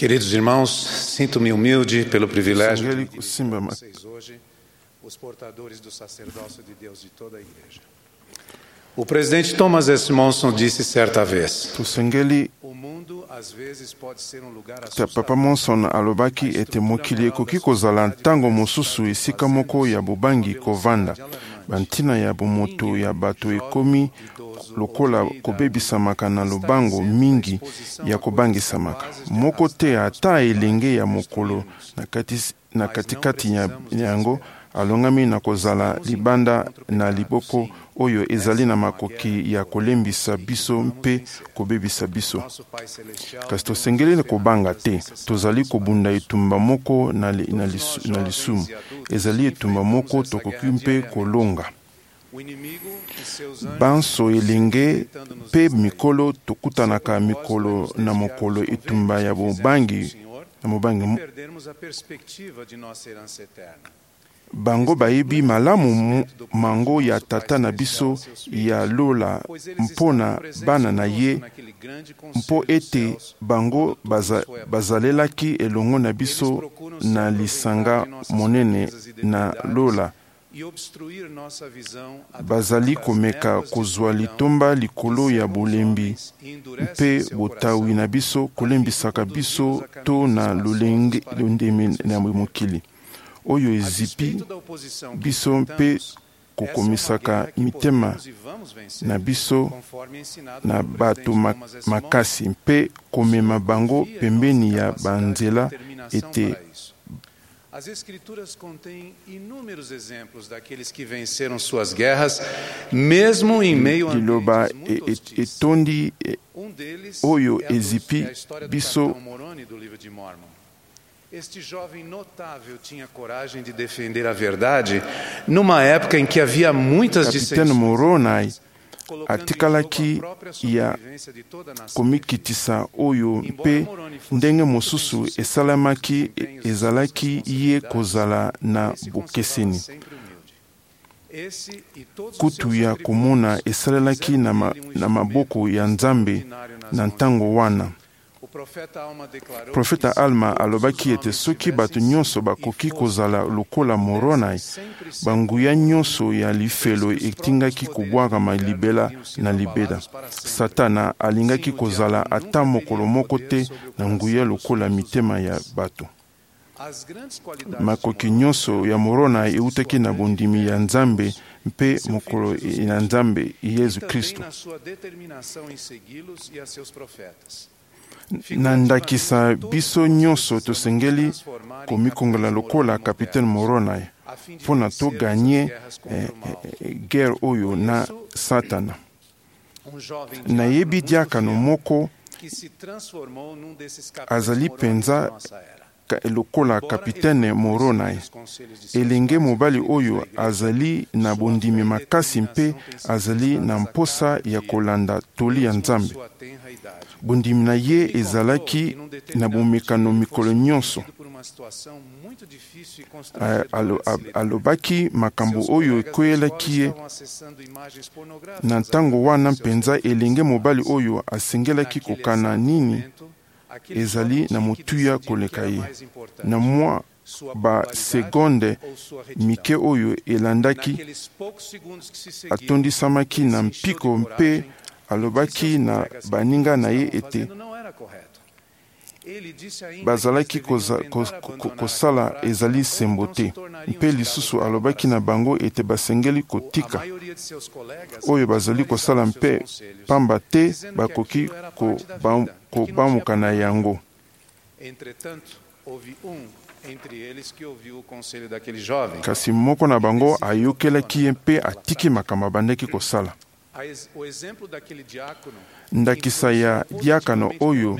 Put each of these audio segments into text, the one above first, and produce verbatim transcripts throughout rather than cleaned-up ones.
Queridos irmãos, sinto-me humilde pelo privilégio de Sangeli Simba com Ma- vocês hoje, os portadores do sacerdócio de Deus de toda a igreja. O presidente Thomas S. Monson disse certa vez: tosengeli o mundo às vezes pode ser um lugar ta papa assustador. monson alobaki ete mokili ekoki kozala ntango mosusu esika moko ya bobangi kovanda bantina ya bomoto ya bato ekomi lokola kobebisamaka na lobango mingi ya kobangisamaka moko te ata elenge ya mokolo na kati- na katikati ya yango alongami na kozala libanda na liboko oyo ezali na makoki ya kolembisa biso mpe kobebisa biso. Nosso Pai Celestial Kasi tosengeli kobanga te, tozali kobunda etumba moko na, li, na, lisu, na lisumu. Ezali etumba moko tokoki mpe kolonga. o inimigo e seus anjos Banso elenge tentando nos mpe distrair. mikolo tokutanaka mikolo na mokolo etumba ya bobangi na mobangi Perdermos a perspectiva de nossa herança eterna. bango bayebi malamu mu- mango ya tata na biso ya lola mpona bana na ye mpo ete bango baza, bazalelaki elongo na biso na lisanga monene na lola E obstruir nossa visão bazali komeka kozwa litomba likolo ya bolembi mpe botawi na biso kolembisaka biso to na lolenge londemi na mokili oyo ezipi biso mpe kokomisaka mitema na biso na bato ma- makasi mpe komema bango pembeni ya banzela ete As Escrituras contêm inúmeros exemplos daqueles que venceram suas guerras, mesmo em meio a liloba ambientes muito e- hostis. e- etondi e- Um deles oyo é a, dos, ezipi é a história do biso capitão Moroni do livro de Mormon. Este jovem notável tinha coragem de defender a verdade numa época em que havia muitas kapitene dissensões, moronai colocando em atikalaki jogo a própria ya sobrevivência de toda a nação. komikitisa oyo mpe ndenge mosusu esalamaki e- ezalaki ye kozala na bokeseni Sempre humilde. Esse e todos os kutu seus ya atributos komona esalelaki na, ma, na maboko ya nzambe na ntango wana O profeta Alma declarou profeta que alma se todos alobaki os ete homens soki bato tivessem nyonso sido bakoki e kozala fossem lokola moronai sempre ser banguya como nyonso ya lifelo etingaki kobwakama libela na libela satana alingaki kozala ata mokolo moko te na nguya lokola mitema ya bato as grandes qualidades makoki de Moroni nyonso ya moronai eutaki na bondimi ya nzambe mpe mokolo na nzambe yesu também kristo na sua determinação em segui-los e a seus profetas. na ndakisa biso nyonso tosengeli komikongola lokola kapitene moronai a fim de mpo na vencer toganye essas guerras contra eh, o mal. eh, guerre oyo na satana Um jovem nayebi diácono muito diakano fiel moko que se transformou num desses capitães azali morões penza da nossa era. ka- lokola Embora kapitene ele não moronai conhecesse os conselhos de seus elenge pais, mobali inimigos oyo da igreja, azali na bondimi makasi mpe azali na mposa ya kolanda toli ya mesmo em nzambe sua tenra idade. bondimi na ye ezalaki na bomekano mikolo nyonso Por uma situação muito difícil e A- constrangedora alo- de se a- lidar. alobaki makambo Seus oyo colegas da ekweyelaki escola ye estavam acessando imagens pornográficas na ntango wana através de seus mpenza telefones elenge mobali celulares. oyo asengelaki Naquele kokana exato nini momento, aquele ezali jovem na tinha que motuya decidir o que koleka era ye mais importante, na mwa sua basegonde popularidade ou sua retidão. mike oyo elandaki Naqueles poucos segundos que se seguiam, atondisamaki na ele se encheu de mpiko mpe coragem e alobaki disse aos na colegas que baninga na ye estavam ete fazendo não era correto. Ele disse ainda bazalaki que eles koza- deveriam ko- tentar ko- abandonar kosala aquela prática, ezali ou sembo então se te tornariam mpe escravos lisusu dela alobaki para na bango ete basengeli A kotika maioria de seus colegas oyo bazali kosala desvalorizavam mpe seus conselhos, pamba te dizendo que bakoki aquilo era parte da koba- vida, e que não kobamuka tinha na yango. Entretanto, houve um entre eles que ouviu o conselho daquele jovem. kasi moko na bango ayokelaki ye mpe atiki makambo abandaki kosala A ex- O exemplo daquele diácono ndakisa ya diakano oyo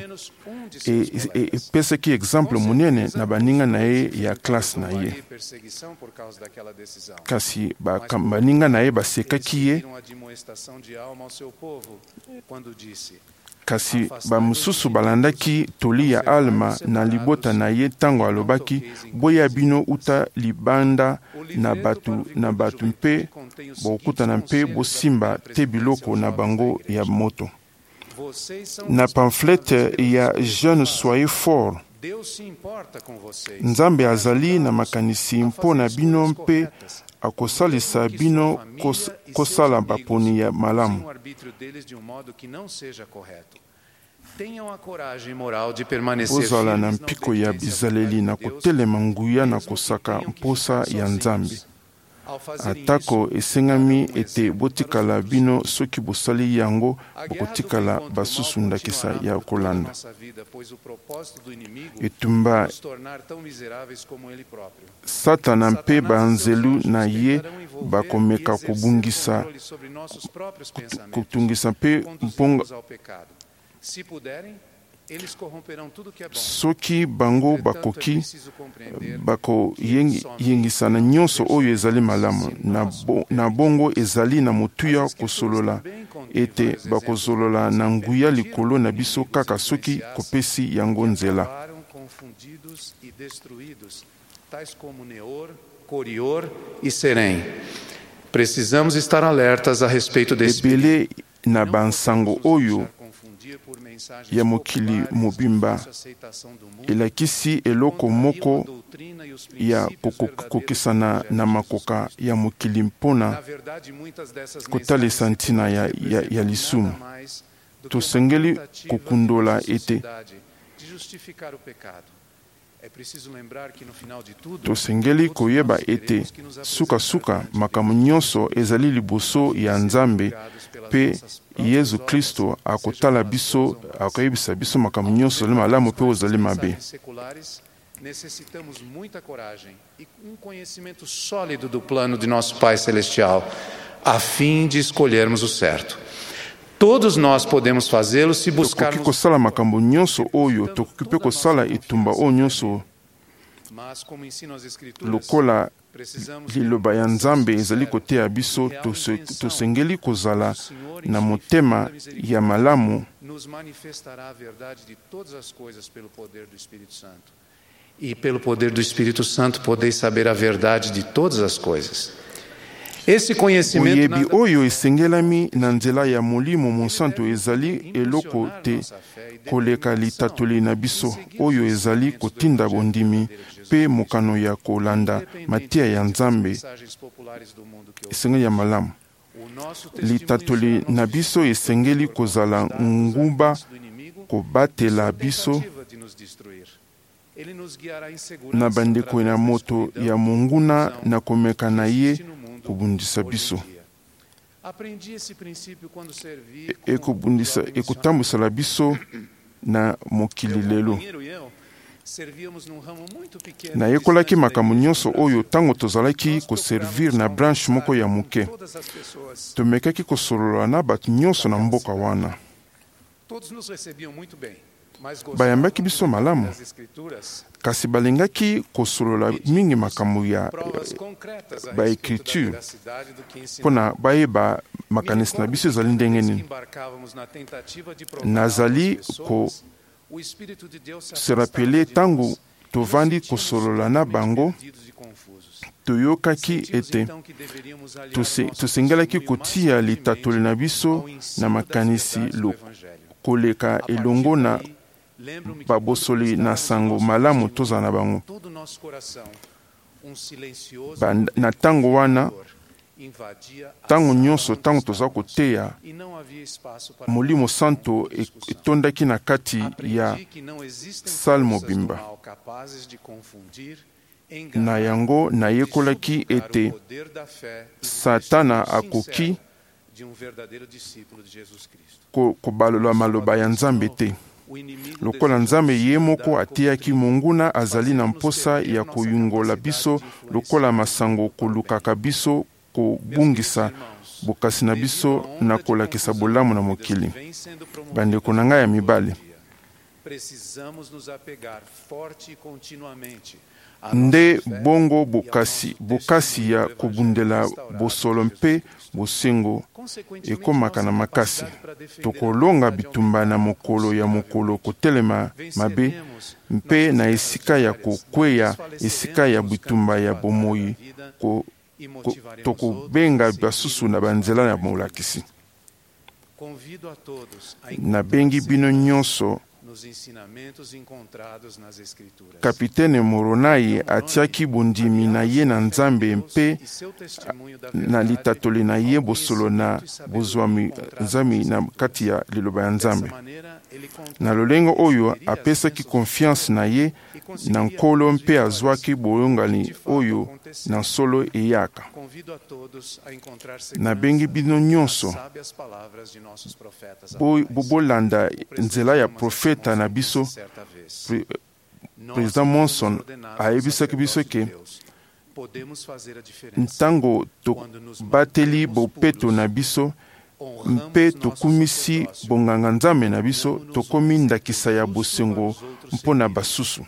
e- e- epesaki exemple monene na baninga na ye ya klase na ye perseguição por causa daquela decisão. kasi baka- baninga na ye basekaki ye Seguiram a admoestação de alma ao seu povo quando disse: kasi bamosusu balandaki toli ya alma na libota na ye ntango alobaki boya bino uta libanda na bato na bato mpe bokutana mpe bosimba te biloko na bango ya moto Vocês são na responsáveis pamflete pelo ya que jeune vocês soyez fort nzambe azali na makanisi mpo na bino mpe akosalisa bino kos, kosala baponi ya malamu. Ozala na mpiko ya bizaleli na kotelema nguya na kosaka mposa ya nzambe. Atako esengami ete botikala bino soki bosali yango bokotikala basusu ndakisa ya kolanda. Etumba Satana mpe banzelu na ye bakomeka kubungisa kutungisa mpe mponga soki bango bakoki bako yengisa na nyonso oyo ezali malamu na, bo, na bongo ezali na motuya kosolola ete bakozolola na nguya likolo na biso kaka soki kopesi yango nzela. Precisamos estar alertas a respeito desse ebele na bansango oyo ya mokili mobimba elakisi eloko moko ya kokokisana na makoka ya mokili mpona kotalisa ntina ya, ya, ya lisumu. Tosengeli kokundola ete tosengeli koyeba ete suka-suka makambo nyonso ezali liboso ya Nzambe pe Yesu Kristo akotala biso akoyebisa biso makambo nyonso le malamu pe ozali mabe. Necessitamos muita coragem e um conhecimento sólido do plano de nosso Pai Celestial, a fim de escolhermos o certo. Todos nós podemos fazê-lo se buscarmos kosala makambo nyonso oyo tokoki kosala etumba oyo nyonso lokola liloba ya Nzambe ezali koteya biso tosengeli kozala na motema ya malamu nos manifestará a verdade de todas as coisas pelo poder do Espírito Santo. E pelo poder do Espírito Santo podeis saber a verdade de todas as coisas. Esse conhecimento oyebi oyo esengelami na nzela ya molimo monsanto ezali eloko te koleka litatoli na biso oyo ezali kotinda bondimi pe mokano ya kolanda matia ya Nzambe esengeli ya malamu. Litatoli na biso esengeli kozala nguba kobatela biso na bandeko na moto ya monguna na komeka na ye kubundisa biso ekubundisa ekutambusala biso na mokili lelo. Nayekolaki makambo nyonso oyo tango tozalaki koservir na branche moko ya moke. Tomekaki kosolola na bato nyonso na mboka wana. Bayambaki biso malamu, kasi balingaki kosolola mingi makambo ya baekriture mpona bayeba makanisi na biso ezali ndenge nini. Nazali ko se rapele tango tovandi kosolola na bango toyokaki ete tosengelaki kotia litatoli na biso na makanisi lo koleka elongo na babosoli na sango malamu tozala na bango. Na tango wana tango nyonso tango toza koteya molimo santo etondaki na kati ya sale mobimba. Na yango nayekolaki ete Satana akoki kobalola maloba ya Nzambe te. Lokola Nzambe ye moko ateyaki monguna azali na mposa ya koyungola biso lokola masango kolukaka biso kobungisa bokasi na biso na kolakisa bolamu na mokili. Bandeko na ngai ya mibali, nde bongo bokasi, bokasi ya kobundela bosolo mpe bosengo ekomaka na makasi. Tokolonga bitumba na mokolo ya mokolo kotelema mabe mpe na esika ya kokweya esika ya bitumba ya bomoi ko, ko, tokobenga basusu na banzela ya molakisi. Nabengi bino nyonso kapitene Moronai atiaki bondimi na ye na Nzambe mpe na litatoli na ye bosolo na bozwami nzami na kati ya liloba ya Nzambe. Na lolengo oyo apesaki confiance na ye na nkolo mpe azwaki boyongani oyo na nsolo eyaka. Nabengi bino nyonso bobolanda nzela ya profeta na biso. President Monson ayebisaki biso ke ntango tobateli bopeto na biso mpe tokumisi bonganga Nzambe na biso, tokomi ndakisa ya bosengo mpona basusu.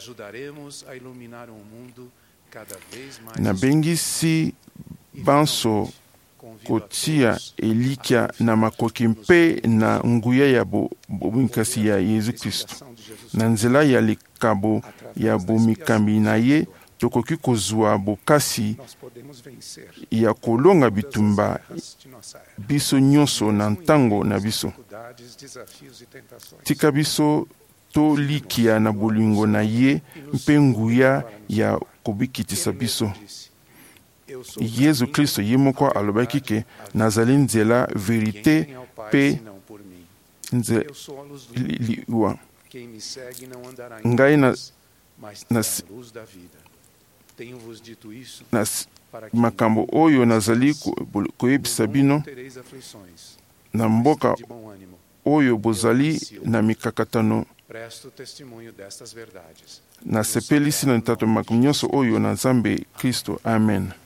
Nabengisi banso kotia elikia na makoki mpe na nguya ya bominkasi ya Yesu Kristo. Na nzela ya likabo ya bomikambi na ye, tokoki kozwa bokasi ya kolonga bitumba biso nyonso na ntango na biso. Tika biso to likia na bolingo na ye mpe nguya ya kobikitisa biso. Yesu Kristo ye moko alobaki ke nazali nzela, verite pe nzela. Ngai na na makambo oyo nazali koyebisa bino na mboka oyo bozali na mikakatano. Nasepelisi na ntato makambo nyonso oyo na Nzambe Kristo. Amen.